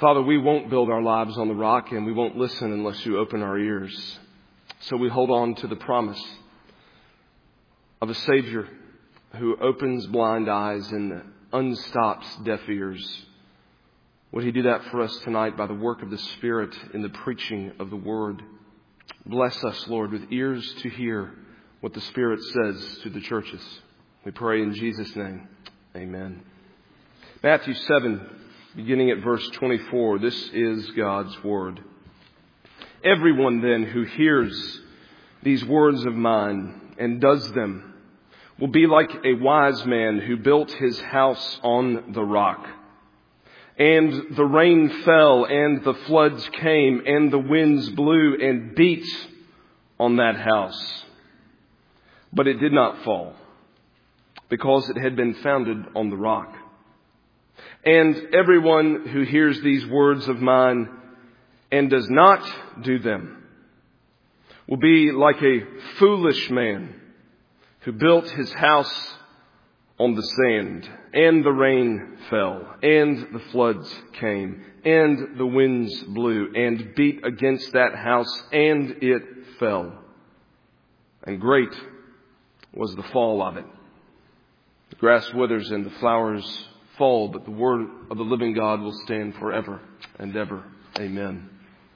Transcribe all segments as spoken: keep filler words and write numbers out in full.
Father, we won't build our lives on the rock, and we won't listen unless you open our ears. So we hold on to the promise of a Savior who opens blind eyes and unstops deaf ears. Would he do that for us tonight by the work of the Spirit in the preaching of the Word? Bless us, Lord, with ears to hear what the Spirit says to the churches. We pray in Jesus' name. Amen. Matthew seven, beginning at verse twenty-four. This is God's Word. Everyone then who hears these words of mine and does them will be like a wise man who built his house on the rock. And the rain fell, and the floods came, and the winds blew and beat on that house. But it did not fall, because it had been founded on the rock. And everyone who hears these words of mine and does not do them will be like a foolish man who built his house on the sand, and the rain fell, and the floods came, and the winds blew and beat against that house, and it fell. And great was the fall of it. The grass withers and the flowers fall, but the word of the living God will stand forever and ever. Amen.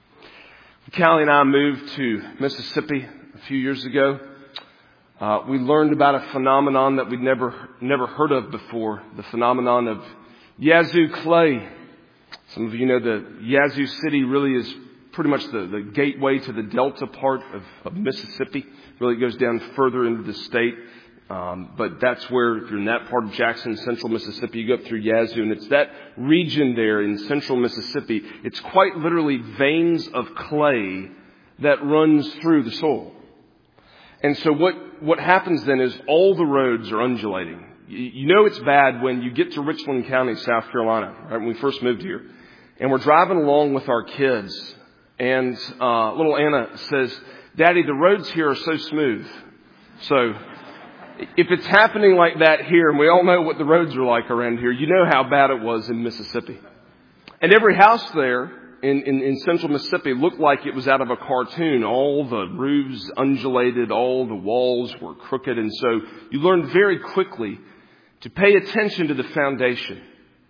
Callie and I moved to Mississippi a few years ago. Uh, we learned about a phenomenon that we'd never never heard of before, the phenomenon of Yazoo clay. Some of you know that Yazoo City really is pretty much the, the gateway to the delta part of, of Mississippi. Really goes down further into the state. Um, but that's where, if you're in that part of Jackson, central Mississippi, you go up through Yazoo, and it's that region there in central Mississippi. It's quite literally veins of clay that runs through the soil. And so what, what happens then is all the roads are undulating. You, you know it's bad when you get to Richland County, South Carolina, right, when we first moved here. And we're driving along with our kids. And uh, little Anna says, "Daddy, the roads here are so smooth." So if it's happening like that here, and we all know what the roads are like around here, you know how bad it was in Mississippi. And every house there In, in, in central Mississippi looked like it was out of a cartoon. All the roofs undulated, all the walls were crooked. And so you learned very quickly to pay attention to the foundation,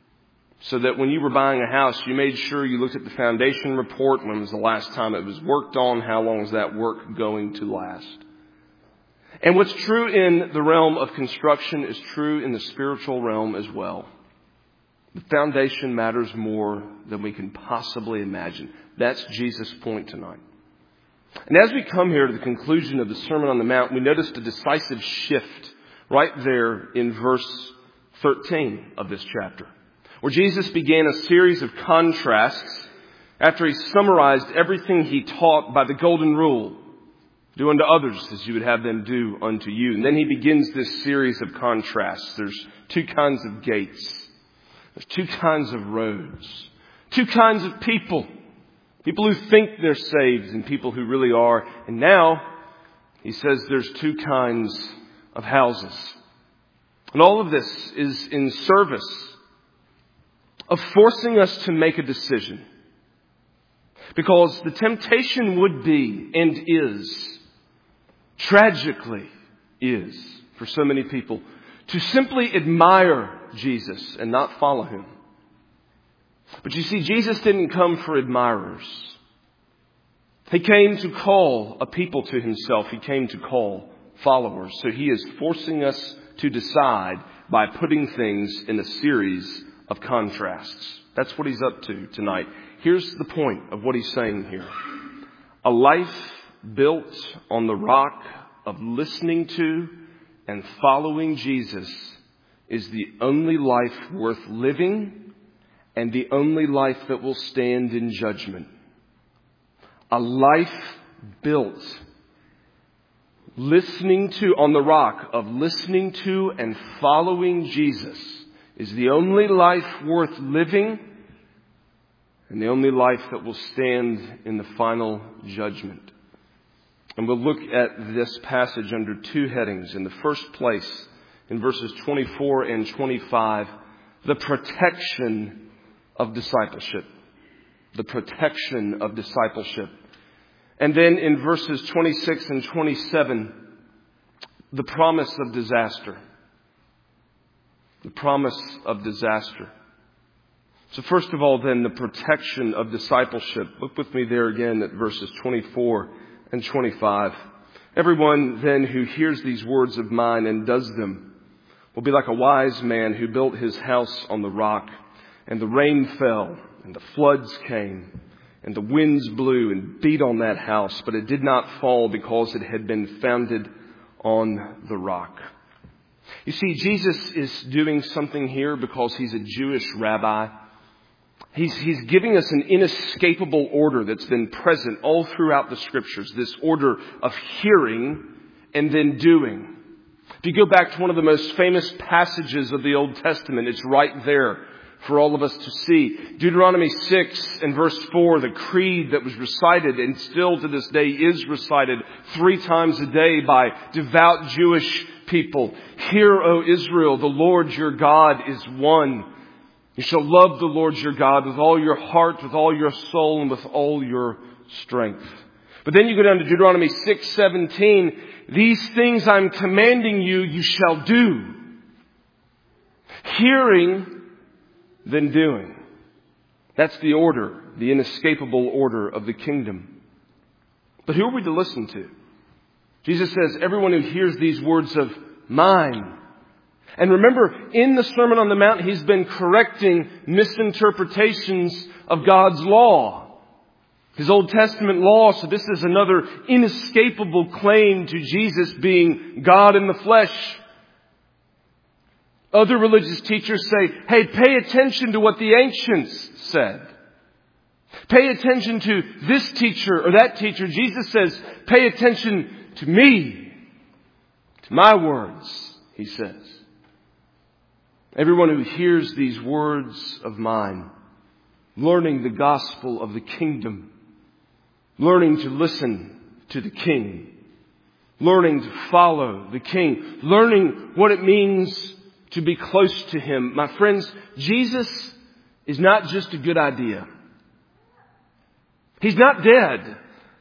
so that when you were buying a house, you made sure you looked at the foundation report. When was the last time it was worked on? How long is that work going to last? And what's true in the realm of construction is true in the spiritual realm as well. The foundation matters more than we can possibly imagine. That's Jesus' point tonight. And as we come here to the conclusion of the Sermon on the Mount, we notice a decisive shift right there in verse thirteen of this chapter, where Jesus began a series of contrasts after he summarized everything he taught by the golden rule: do unto others as you would have them do unto you. And then he begins this series of contrasts. There's two kinds of gates. There's two kinds of roads, two kinds of people, people who think they're saved and people who really are. And now he says there's two kinds of houses. And all of this is in service of forcing us to make a decision. Because the temptation would be, and is, tragically is, for so many people, to simply admire Jesus and not follow him. But you see, Jesus didn't come for admirers. He came to call a people to himself. He came to call followers. So he is forcing us to decide by putting things in a series of contrasts. That's what he's up to tonight. Here's the point of what he's saying here. A life built on the rock of listening to and following Jesus is the only life worth living and the only life that will stand in judgment. A life built listening to, on the rock of listening to and following Jesus is the only life worth living and the only life that will stand in the final judgment. And we'll look at this passage under two headings. In the first place, in verses twenty-four and twenty-five, the protection of discipleship. the protection of discipleship. And then in verses twenty-six and twenty-seven, the promise of disaster. The promise of disaster. So first of all, then, the protection of discipleship. Look with me there again at verses twenty-four and twenty-five. Everyone then who hears these words of mine and does them will be like a wise man who built his house on the rock. And the rain fell, and the floods came, and the winds blew and beat on that house, but it did not fall because it had been founded on the rock. You see, Jesus is doing something here because he's a Jewish rabbi. He's, he's giving us an inescapable order that's been present all throughout the Scriptures, this order of hearing and then doing. If you go back to one of the most famous passages of the Old Testament, it's right there for all of us to see. Deuteronomy six and verse four, the creed that was recited and still to this day is recited three times a day by devout Jewish people. Hear, O Israel, the Lord your God is one. You shall love the Lord your God with all your heart, with all your soul, and with all your strength. But then you go down to Deuteronomy six seventeen. These things I'm commanding you, you shall do. Hearing, then doing. That's the order, the inescapable order of the kingdom. But who are we to listen to? Jesus says, everyone who hears these words of mine. And remember, in the Sermon on the Mount, he's been correcting misinterpretations of God's law, His Old Testament law. So this is another inescapable claim to Jesus being God in the flesh. Other religious teachers say, hey, pay attention to what the ancients said. Pay attention to this teacher or that teacher. Jesus says, pay attention to me, to my words, he says. Everyone who hears these words of mine, learning the gospel of the kingdom, learning to listen to the King, learning to follow the King, learning what it means to be close to Him. My friends, Jesus is not just a good idea. He's not dead.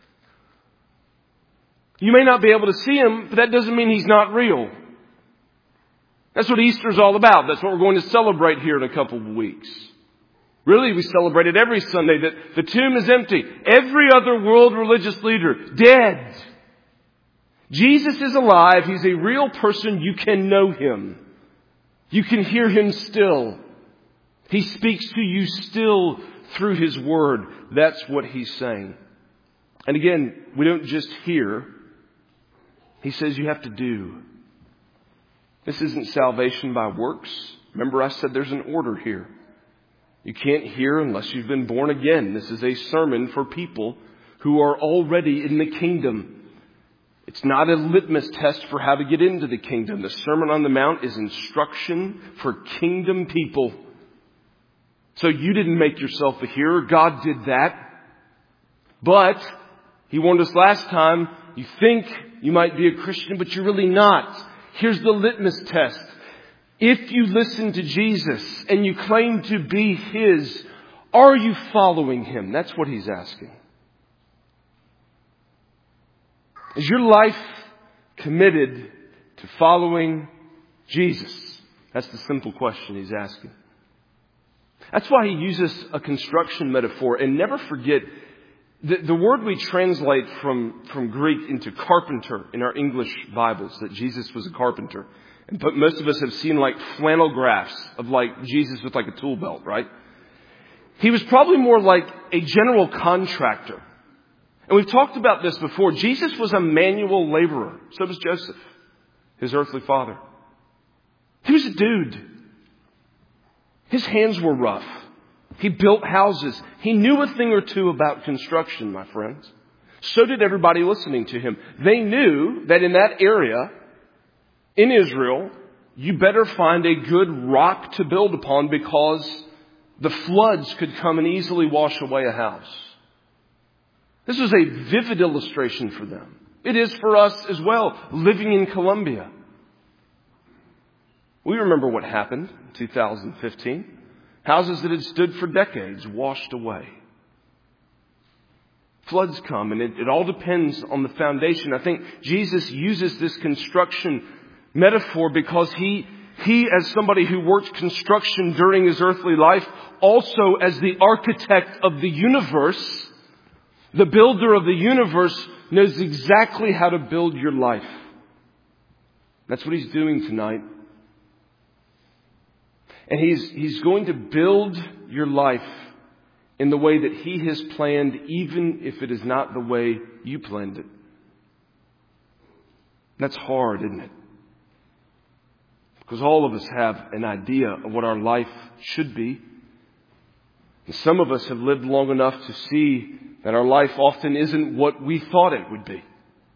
You may not be able to see Him, but that doesn't mean He's not real. That's what Easter's all about. That's what we're going to celebrate here in a couple of weeks. Really, we celebrate it every Sunday that the tomb is empty. Every other world religious leader, dead. Jesus is alive. He's a real person. You can know Him. You can hear Him still. He speaks to you still through His Word. That's what He's saying. And again, we don't just hear. He says you have to do. This isn't salvation by works. Remember, I said there's an order here. You can't hear unless you've been born again. This is a sermon for people who are already in the kingdom. It's not a litmus test for how to get into the kingdom. The Sermon on the Mount is instruction for kingdom people. So you didn't make yourself a hearer. God did that. But He warned us last time, you think you might be a Christian, but you're really not. Here's the litmus test. If you listen to Jesus and you claim to be His, are you following Him? That's what He's asking. Is your life committed to following Jesus? That's the simple question He's asking. That's why He uses a construction metaphor. And never forget, the, the word we translate from, from Greek into carpenter in our English Bibles, that Jesus was a carpenter. And but most of us have seen like flannel graphs of like Jesus with like a tool belt, right? He was probably more like a general contractor. And we've talked about this before. Jesus was a manual laborer. So was Joseph, his earthly father. He was a dude. His hands were rough. He built houses. He knew a thing or two about construction, my friends. So did everybody listening to him. They knew that in that area, in Israel, you better find a good rock to build upon because the floods could come and easily wash away a house. This was a vivid illustration for them. It is for us as well, living in Colombia. We remember what happened in two thousand fifteen. Houses that had stood for decades washed away. floods come, and it, it all depends on the foundation. I think Jesus uses this construction metaphor because he, he as somebody who worked construction during his earthly life, also as the architect of the universe, the builder of the universe, knows exactly how to build your life. That's what he's doing tonight. And he's, he's going to build your life in the way that he has planned, even if it is not the way you planned it. That's hard, isn't it? Because all of us have an idea of what our life should be. And some of us have lived long enough to see that our life often isn't what we thought it would be.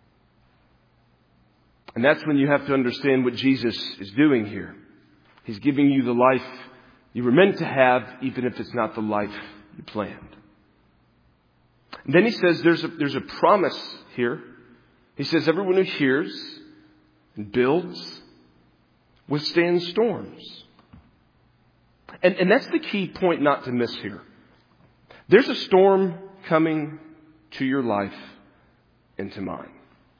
And that's when you have to understand what Jesus is doing here. He's giving you the life you were meant to have, even if it's not the life you planned. And then he says there's a, there's a promise here. He says everyone who hears and builds withstands storms. And, and that's the key point not to miss here. There's a storm coming to your life and to mine.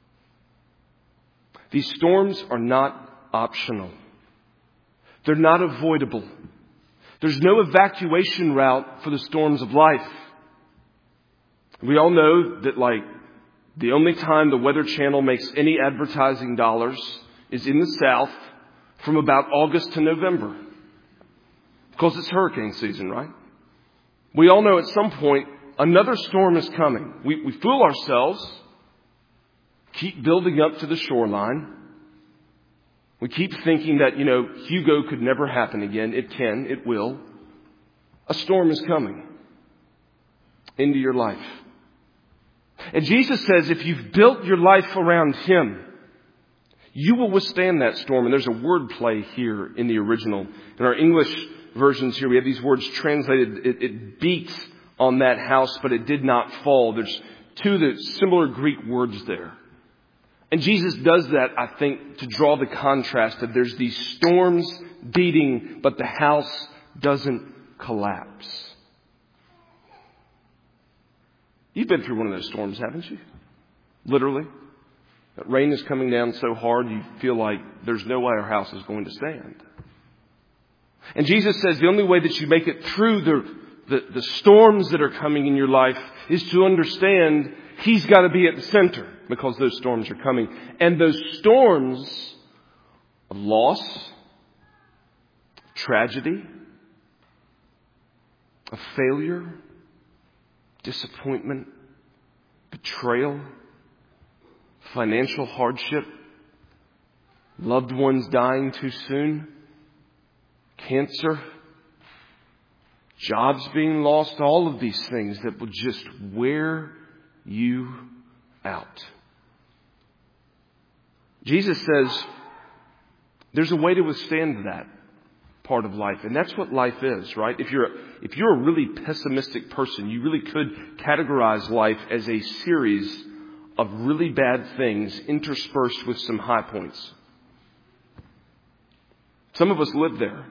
These storms are not optional. They're not avoidable. There's no evacuation route for the storms of life. We all know that, like, the only time the Weather Channel makes any advertising dollars is in the South from about August to November. Because it's hurricane season, right? We all know at some point another storm is coming. We, we fool ourselves, keep building up to the shoreline. We keep thinking that, you know, Hugo could never happen again. It can. It will. A storm is coming into your life. And Jesus says if you've built your life around Him, you will withstand that storm. And there's a word play here in the original. In our English versions here, we have these words translated. It, it beat on that house, but it did not fall. There's two the similar Greek words there. And Jesus does that, I think, to draw the contrast of there's these storms beating, but the house doesn't collapse. You've been through one of those storms, haven't you? Literally. That rain is coming down so hard you feel like there's no way our house is going to stand. And Jesus says the only way that you make it through the, the, the storms that are coming in your life is to understand He's got to be at the center because those storms are coming. And those storms of loss, tragedy, of failure, disappointment, betrayal, financial hardship, loved ones dying too soon, cancer, jobs being lost, all of these things that will just wear you out. Jesus says there's a way to withstand that part of life. And that's what life is, right? If you're, a, if you're a really pessimistic person, you really could categorize life as a series of really bad things interspersed with some high points. Some of us live there.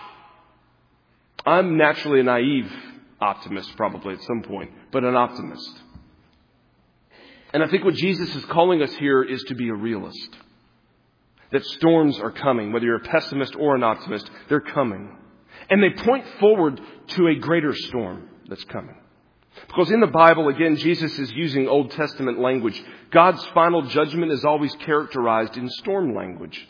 I'm naturally a naive optimist, probably at some point, but an optimist. And I think what Jesus is calling us here is to be a realist. That storms are coming, whether you're a pessimist or an optimist, they're coming. And they point forward to a greater storm that's coming. Because in the Bible, again, Jesus is using Old Testament language. God's final judgment is always characterized in storm language.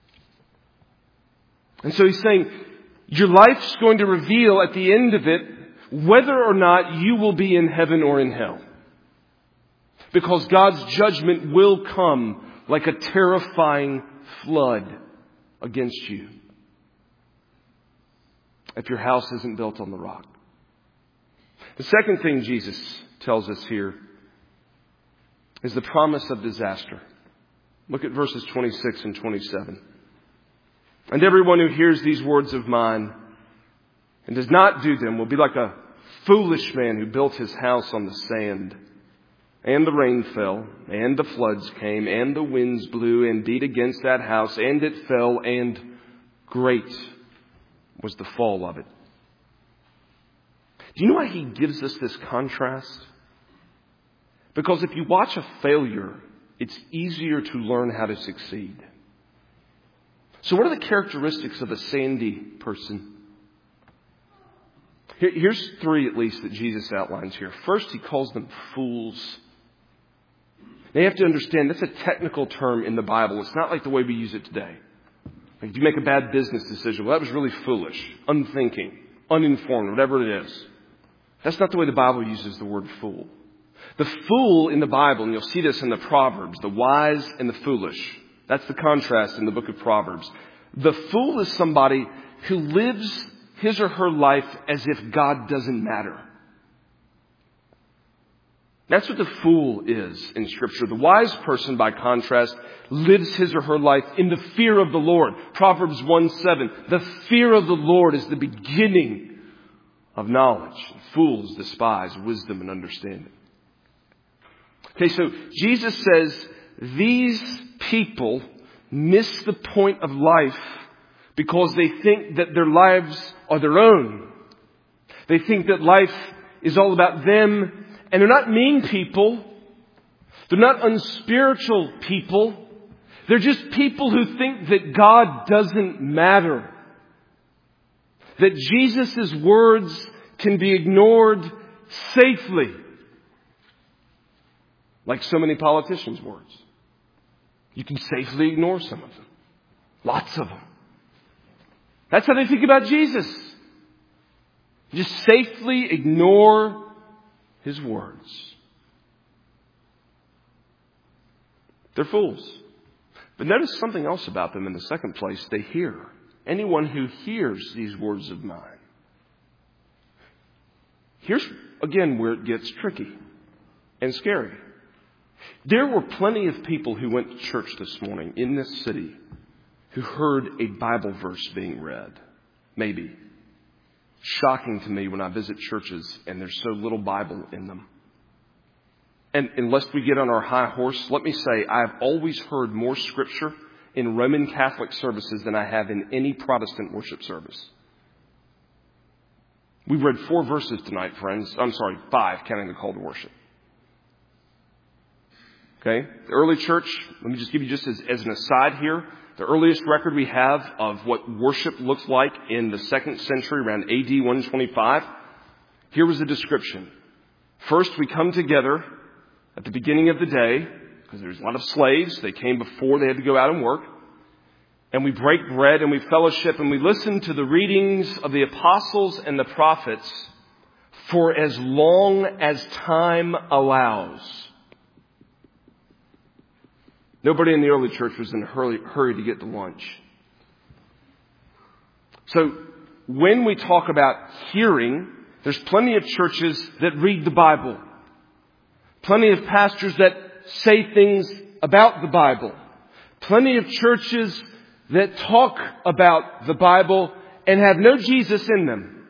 And so He's saying, your life's going to reveal at the end of it whether or not you will be in heaven or in hell. Because God's judgment will come like a terrifying flood against you if your house isn't built on the rock. The second thing Jesus tells us here is the promise of disaster. Look at verses twenty-six and twenty-seven. And everyone who hears these words of mine and does not do them will be like a foolish man who built his house on the sand. And the rain fell, and the floods came, and the winds blew and beat against that house, and it fell, and great was the fall of it. Do you know why he gives us this contrast? Because if you watch a failure, it's easier to learn how to succeed. So what are the characteristics of a sandy person? Here, here's three at least that Jesus outlines here. First, he calls them fools. Now you have to understand, that's a technical term in the Bible. It's not like the way we use it today. Like if you make a bad business decision, well, that was really foolish, unthinking, uninformed, whatever it is. That's not the way the Bible uses the word fool. The fool in the Bible, and you'll see this in the Proverbs, the wise and the foolish. That's the contrast in the book of Proverbs. The fool is somebody who lives his or her life as if God doesn't matter. That's what the fool is in Scripture. The wise person, by contrast, lives his or her life in the fear of the Lord. Proverbs one seven. The fear of the Lord is the beginning of knowledge. Fools despise wisdom and understanding. Okay, so Jesus says these people miss the point of life because they think that their lives are their own. They think that life is all about them. And they're not mean people. They're not unspiritual people. They're just people who think that God doesn't matter. That Jesus' words can be ignored safely. Like so many politicians' words. You can safely ignore some of them. Lots of them. That's how they think about Jesus. Just safely ignore His words. They're fools. But notice something else about them in the second place. They hear. Anyone who hears these words of mine. Here's, again, where it gets tricky and scary. There were plenty of people who went to church this morning in this city who heard a Bible verse being read. Maybe. Shocking to me when I visit churches and there's so little Bible in them. And unless we get on our high horse, let me say I've always heard more Scripture in Roman Catholic services than I have in any Protestant worship service. We've read four verses tonight, friends. I'm sorry, five, counting the call to worship. Okay? The early church, let me just give you just as, as an aside here. The earliest record we have of what worship looks like in the second century, around A D one twenty-five, here was the description. First, we come together at the beginning of the day, because there's a lot of slaves. They came before they had to go out and work. And we break bread and we fellowship and we listen to the readings of the apostles and the prophets for as long as time allows. Nobody in the early church was in a hurry, hurry to get to lunch. So when we talk about hearing, there's plenty of churches that read the Bible. Plenty of pastors that say things about the Bible. Plenty of churches that talk about the Bible and have no Jesus in them.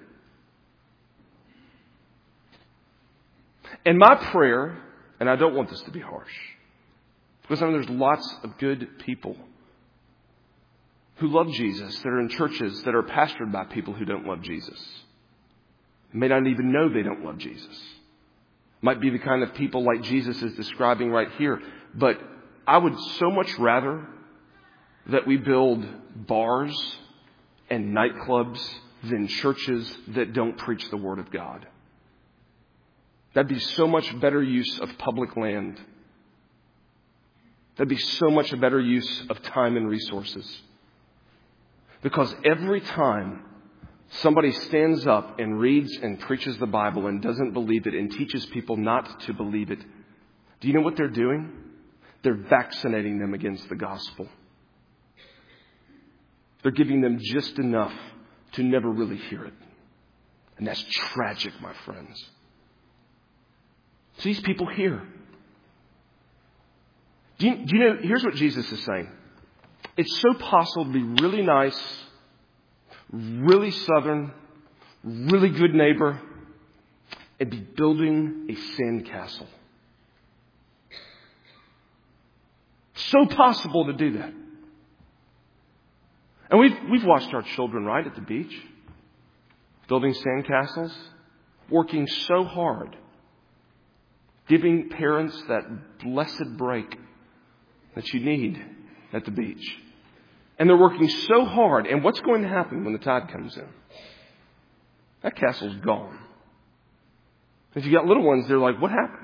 And my prayer, and I don't want this to be harsh, because I know there's lots of good people who love Jesus that are in churches that are pastored by people who don't love Jesus. May not even know they don't love Jesus. Might be the kind of people like Jesus is describing right here. But I would so much rather that we build bars and nightclubs than churches that don't preach the Word of God. That'd be so much better use of public land. That'd be so much a better use of time and resources. Because every time somebody stands up and reads and preaches the Bible and doesn't believe it and teaches people not to believe it, do you know what they're doing? They're vaccinating them against the gospel. They're giving them just enough to never really hear it. And that's tragic, my friends. So these people hear. Do you, do you know, here's what Jesus is saying. It's so possible to be really nice, really southern, really good neighbor, and be building a sandcastle. So possible to do that. And we've, we've watched our children, right, at the beach, building sandcastles, working so hard Giving parents that blessed break that you need at the beach. And they're working so hard. And what's going to happen when the tide comes in? That castle's gone. If you got little ones, they're like, what happened?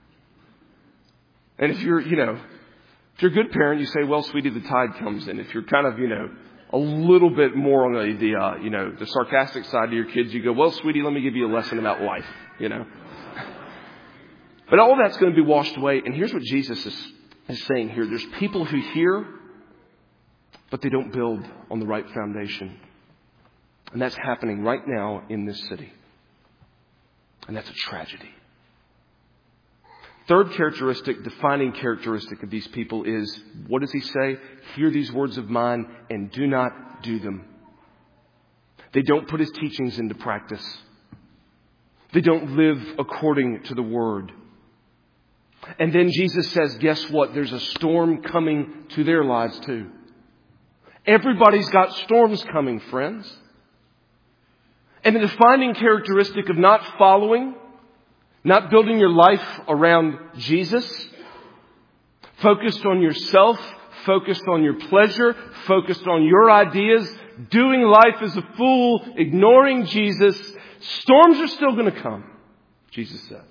And if you're, you know, if you're a good parent, you say, well, sweetie, the tide comes in. If you're kind of, you know, a little bit more on the, the uh, you know, the sarcastic side to your kids, you go, well, sweetie, let me give you a lesson about life, you know. But all that's going to be washed away. And here's what Jesus is, is saying here. There's people who hear, but they don't build on the right foundation. And that's happening right now in this city. And that's a tragedy. Third characteristic, defining characteristic of these people is, what does he say? Hear these words of mine and do not do them. They don't put his teachings into practice. They don't live according to the word. And then Jesus says, guess what? There's a storm coming to their lives too. Everybody's got storms coming, friends. And the defining characteristic of not following, not building your life around Jesus, focused on yourself, focused on your pleasure, focused on your ideas, doing life as a fool, ignoring Jesus, storms are still going to come, Jesus says.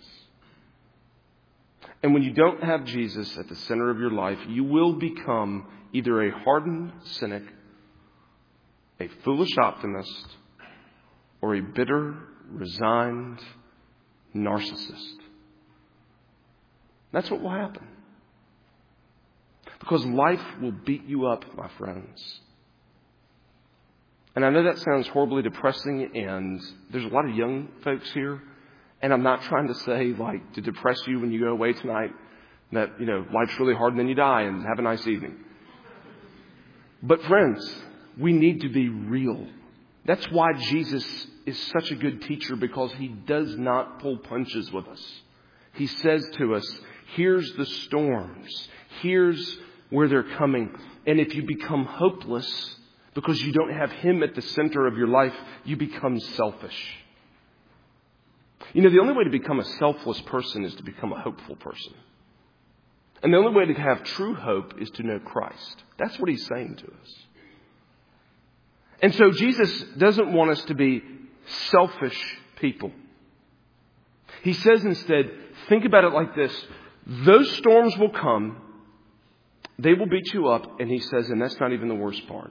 And when you don't have Jesus at the center of your life, you will become either a hardened cynic, a foolish optimist, or a bitter, resigned narcissist. That's what will happen. Because life will beat you up, my friends. And I know that sounds horribly depressing, and there's a lot of young folks here. And I'm not trying to say, like, to depress you when you go away tonight, that, you know, life's really hard and then you die and have a nice evening. But friends, we need to be real. That's why Jesus is such a good teacher, because he does not pull punches with us. He says to us, here's the storms. Here's where they're coming. And if you become hopeless because you don't have him at the center of your life, you become selfish. You know, the only way to become a selfless person is to become a hopeful person. And the only way to have true hope is to know Christ. That's what he's saying to us. And so Jesus doesn't want us to be selfish people. He says instead, think about it like this. Those storms will come. They will beat you up. And he says, and that's not even the worst part.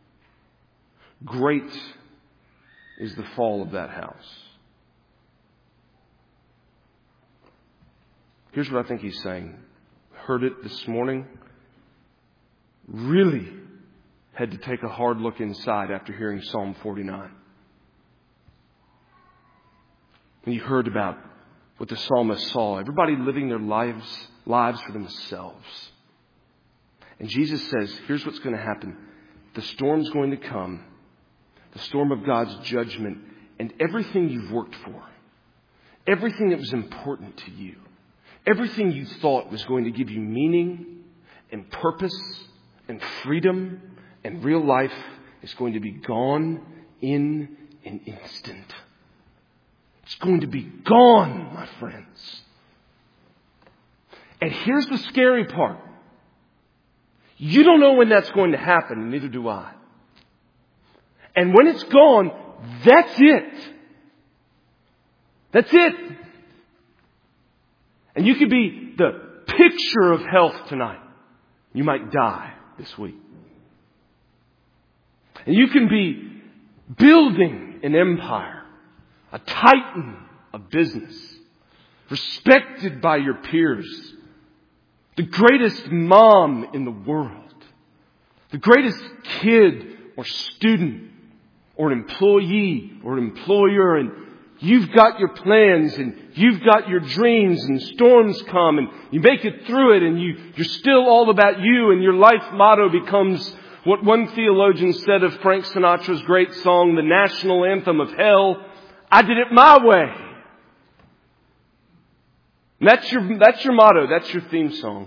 Great is the fall of that house. Here's what I think he's saying. Heard it this morning. Really had to take a hard look inside after hearing Psalm forty-nine. When you heard about what the psalmist saw, everybody living their lives, lives for themselves. And Jesus says, here's what's going to happen. The storm's going to come. The storm of God's judgment. And everything you've worked for. Everything that was important to you. Everything you thought was going to give you meaning and purpose and freedom and real life is going to be gone in an instant. It's going to be gone, my friends. And here's the scary part. You don't know when that's going to happen, and neither do I. And when it's gone, that's it. That's it. And you could be the picture of health tonight. You might die this week. And you can be building an empire, a titan of business, respected by your peers, the greatest mom in the world, the greatest kid or student or an employee or an employer, and you've got your plans and you've got your dreams, and storms come and you make it through it, and you, you're still all about you, and your life motto becomes what one theologian said of Frank Sinatra's great song, the national anthem of hell, I did it my way. And that's your, that's your motto. That's your theme song.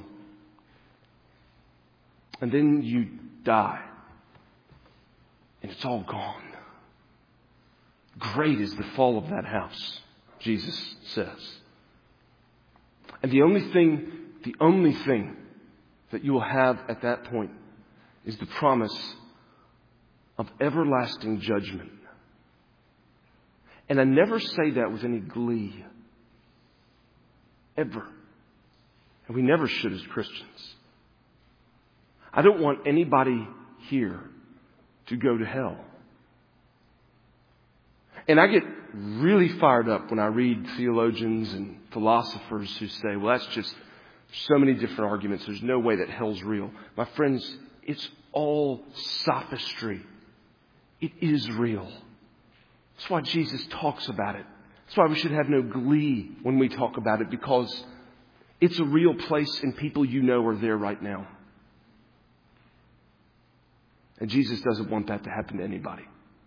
And then you die. And it's all gone. Great is the fall of that house, Jesus says. And the only thing, the only thing that you will have at that point is the promise of everlasting judgment. And I never say that with any glee. Ever. And we never should as Christians. I don't want anybody here to go to hell. And I get really fired up when I read theologians and philosophers who say, well, that's just so many different arguments. There's no way that hell's real. My friends, it's all sophistry. It is real. That's why Jesus talks about it. That's why we should have no glee when we talk about it, because it's a real place and people you know are there right now. And Jesus doesn't want that to happen to anybody.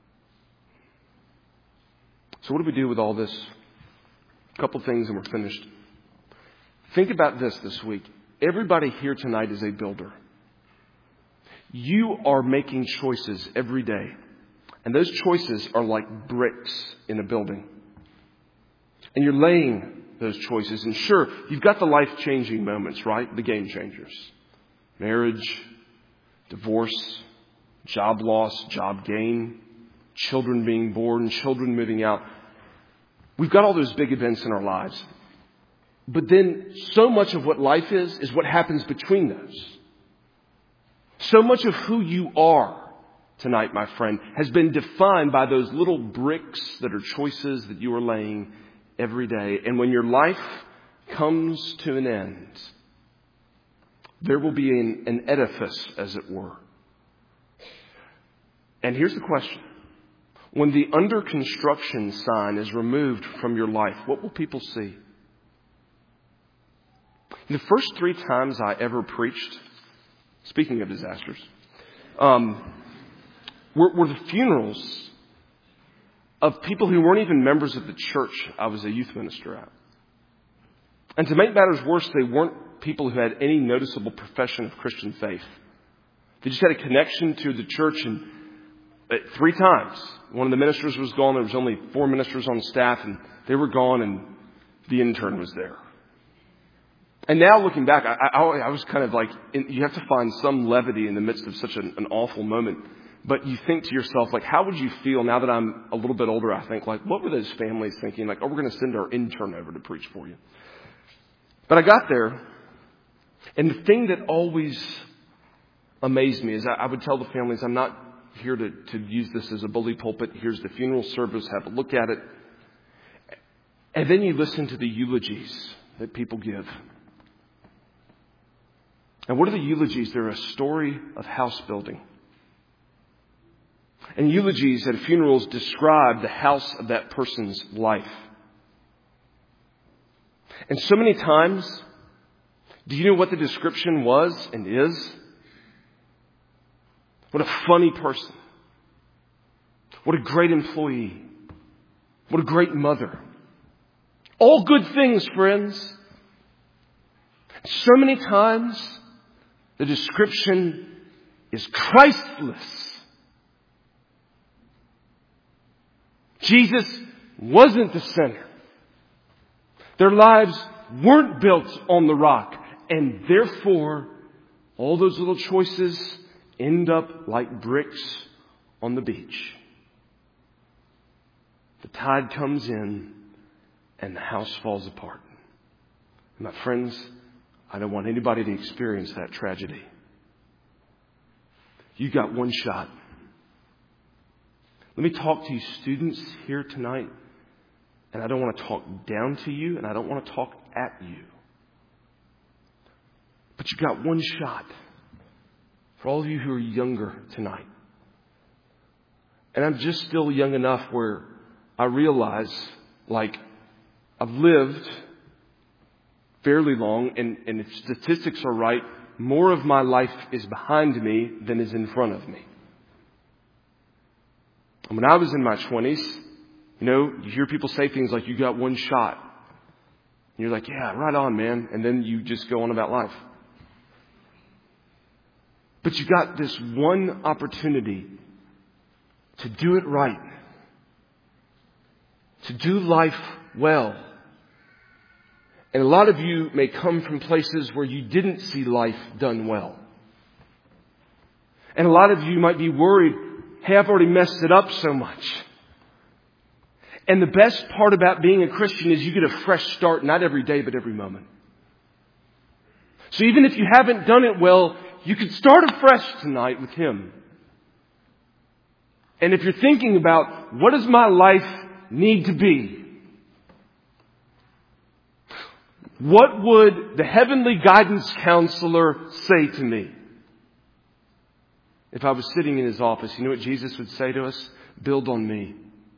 So what do we do with all this? A couple things and we're finished. Think about this this week. Everybody here tonight is a builder. You are making choices every day. And those choices are like bricks in a building. And you're laying those choices. And sure, you've got the life-changing moments, right? The game changers. Marriage, divorce, job loss, job gain, children being born, children moving out. We've got all those big events in our lives. But then so much of what life is, is what happens between those. So much of who you are tonight, my friend, has been defined by those little bricks that are choices that you are laying every day. And when your life comes to an end, there will be an, an edifice, as it were. And here's the question. When the under construction sign is removed from your life, what will people see? The first three times I ever preached, speaking of disasters, um, were, were the funerals of people who weren't even members of the church I was a youth minister at. And to make matters worse, they weren't people who had any noticeable profession of Christian faith. They just had a connection to the church, and three times. One of the ministers was gone. There was only four ministers on staff, and they were gone, and the intern was there. And now looking back, I, I, I was kind of like, you have to find some levity in the midst of such an, an awful moment. But you think to yourself, like, how would you feel now that I'm a little bit older? I think, like, what were those families thinking? Like, oh, we're going to send our intern over to preach for you. But I got there, and the thing that always amazed me is I, I would tell the families, I'm not here to, to use this as a bully pulpit. Here's the funeral service. Have a look at it. And then you listen to the eulogies that people give. And what are the eulogies? They're a story of house building. And eulogies at funerals describe the house of that person's life. And so many times, do you know what the description was and is? What a funny person. What a great employee. What a great mother. All good things, friends. So many times, the description is Christless. Jesus wasn't the center. Their lives weren't built on the rock. And therefore, all those little choices end up like bricks on the beach. The tide comes in and the house falls apart. And my friends, I don't want anybody to experience that tragedy. You got one shot. Let me talk to you students here tonight. And I don't want to talk down to you, and I don't want to talk at you. But you got one shot. For all of you who are younger tonight. And I'm just still young enough where I realize, like, I've lived fairly long, and, and if statistics are right, more of my life is behind me than is in front of me. And when I was in my twenties, you know, you hear people say things like, you got one shot. And you're like, yeah, right on, man. And then you just go on about life. But you got this one opportunity to do it right. To do life well. And a lot of you may come from places where you didn't see life done well. And a lot of you might be worried, hey, I've already messed it up so much. And the best part about being a Christian is you get a fresh start, not every day, but every moment. So even if you haven't done it well, you can start afresh tonight with Him. And if you're thinking about, what does my life need to be? What would the heavenly guidance counselor say to me? If I was sitting in His office, you know what Jesus would say to us? Build on me.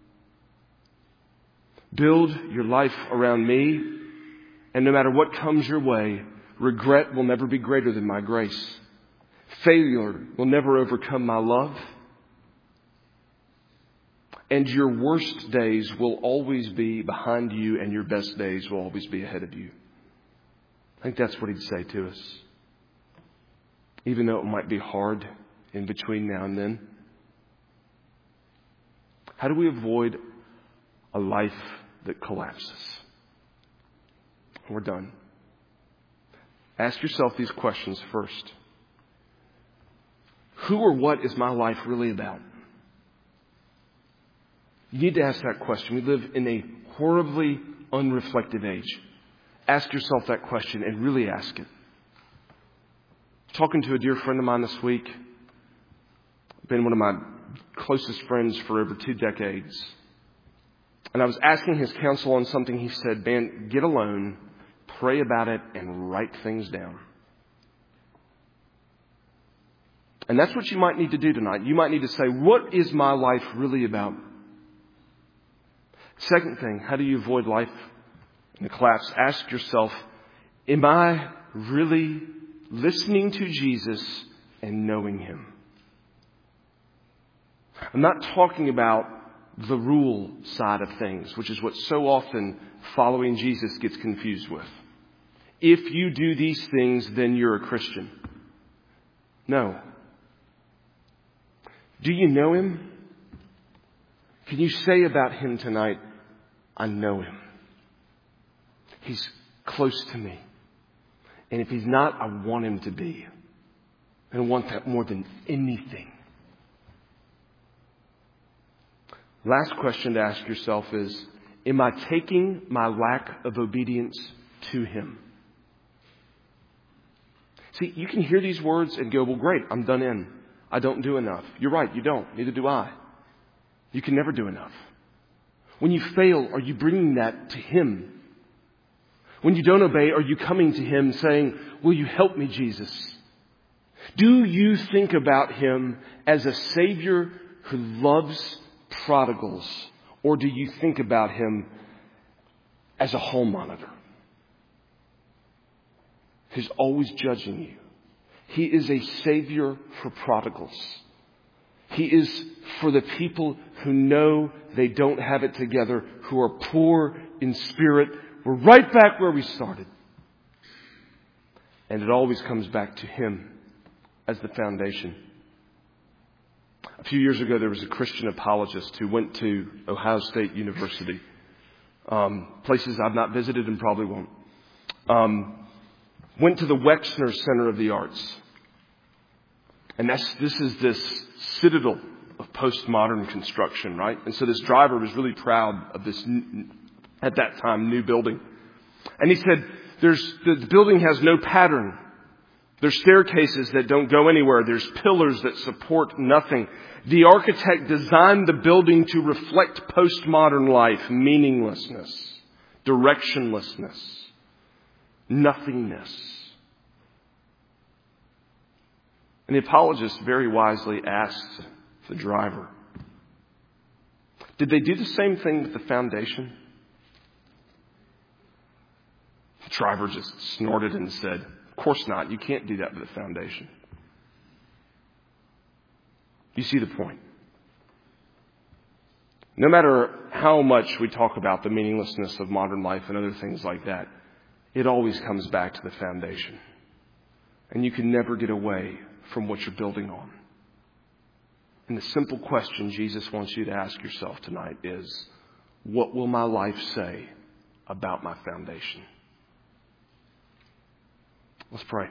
Build your life around me. And no matter what comes your way, regret will never be greater than my grace. Failure will never overcome my love. And your worst days will always be behind you, and your best days will always be ahead of you. I think that's what He'd say to us. Even though it might be hard in between now and then. How do we avoid a life that collapses? We're done. Ask yourself these questions first. Who or what is my life really about? You need to ask that question. We live in a horribly unreflective age. Ask yourself that question and really ask it. Talking to a dear friend of mine this week, been one of my closest friends for over two decades. And I was asking his counsel on something. He said, man, get alone, pray about it, and write things down. And that's what you might need to do tonight. You might need to say, what is my life really about? Second thing, how do you avoid life in a collapse? Ask yourself, am I really listening to Jesus and knowing Him? I'm not talking about the rule side of things, which is what so often following Jesus gets confused with. If you do these things, then you're a Christian. No. Do you know Him? Can you say about Him tonight, I know Him. He's close to me. And if He's not, I want Him to be. I want that more than anything. Last question to ask yourself is, am I taking my lack of obedience to Him? See, you can hear these words and go, well, great, I'm done in. I don't do enough. You're right, you don't. Neither do I. You can never do enough. When you fail, are you bringing that to Him? When you don't obey, are you coming to Him saying, will you help me, Jesus? Do you think about Him as a Savior who loves prodigals? Or do you think about Him as a hall monitor who's always judging you? He is a Savior for prodigals. He is for the people who know they don't have it together, who are poor in spirit. We're right back where we started. And it always comes back to Him as the foundation. A few years ago, there was a Christian apologist who went to Ohio State University. Um, places I've not visited and probably won't. Um, went to the Wexner Center of the Arts. And that's, this is this citadel of postmodern construction, right? And so this driver was really proud of this, at that time, new building. And he said, "There's the, the building has no pattern. There's staircases that don't go anywhere. There's pillars that support nothing. The architect designed the building to reflect postmodern life, meaninglessness, directionlessness, nothingness." And the apologist very wisely asked the driver, did they do the same thing with the foundation? The driver just snorted and said, of course not. You can't do that with the foundation. You see the point. No matter how much we talk about the meaninglessness of modern life and other things like that, it always comes back to the foundation. And you can never get away from what you're building on. And the simple question Jesus wants you to ask yourself tonight is, what will my life say about my foundation? Let's pray.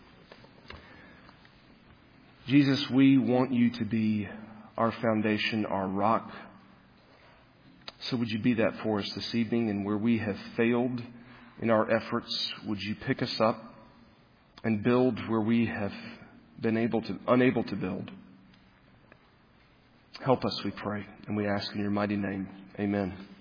Jesus, we want you to be our foundation, our rock. So would you be that for us this evening? And where we have failed in our efforts, would you pick us up and build where we have been able to, unable to build? Help us, we pray, and we ask in your mighty name. Amen.